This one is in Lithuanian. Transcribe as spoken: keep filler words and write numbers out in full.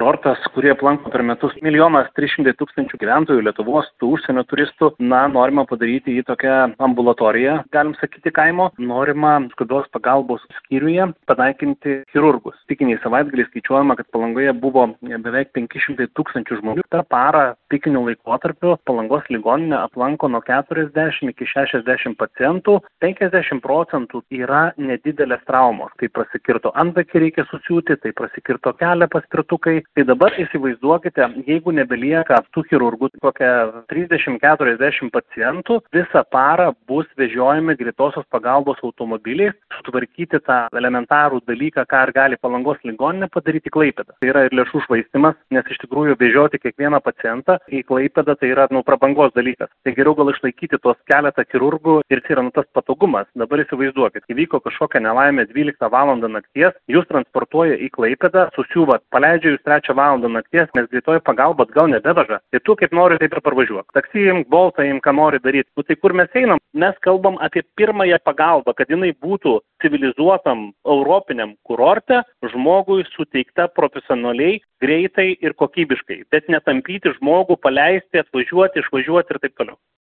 kurortas, kurį aplanko per metus milijonas trys šimtai tūkstančių gyventojų Lietuvos, tų užsienio turistų. Na, norima padaryti jį tokią ambulatoriją, galim sakyti, kaimo. Norima skubios pagalbos skyriuje panaikinti chirurgus. Pikiniai savaitgaliai skaičiuojama, kad Palangoje buvo beveik penki šimtai tūkstančių žmonių. Per parą pikinių laikotarpiu Palangos ligoninę aplanko nuo keturiasdešimt iki šešiasdešimt pacientų. penkiasdešimt procentų yra nedidelės traumos. Tai prasikirto antakį reikia susiūti, tai prasikirto kelią paspirtukai. Tai dabar įsivaizduokite, jeigu nebelieka tų chirurgų, kokia trisdešimt keturiasdešimt pacientų, visą parą bus vežiojami greitosios pagalbos automobiliai, sutvarkyti tą elementarų dalyką, ką ir gali Palangos ligoninė padaryti Klaipėdą. Tai yra ir lėšų švaistimas, nes iš tikrųjų vežioti kiekvieną pacientą į Klaipėdą tai yra nu, prabangos dalykas. Tai geriau gal išlaikyti tos keletą chirurgų ir tai yra nu, tas patogumas. Dabar įsivaizduokit, įvyko kažkokia nelaimė dvyliktą valandą nakties, jūs transportuoja į Klaipėdą, susiūvat, paleidžia jūs trečią valandą nakties, nes greitoji pagalba atgal nebeveža. Tai tu kaip nori, taip ir parvažiuok. Taksi imk, boltą imk, ką nori daryti. Nu tai kur mes einam? Mes kalbam apie pirmąją pagalbą, kad jinai būtų civilizuotam europiniam kurorte žmogui suteikta profesionaliai, greitai ir kokybiškai, bet netampyti žmogų, paleisti, atvažiuoti, išvažiuoti ir taip toliau.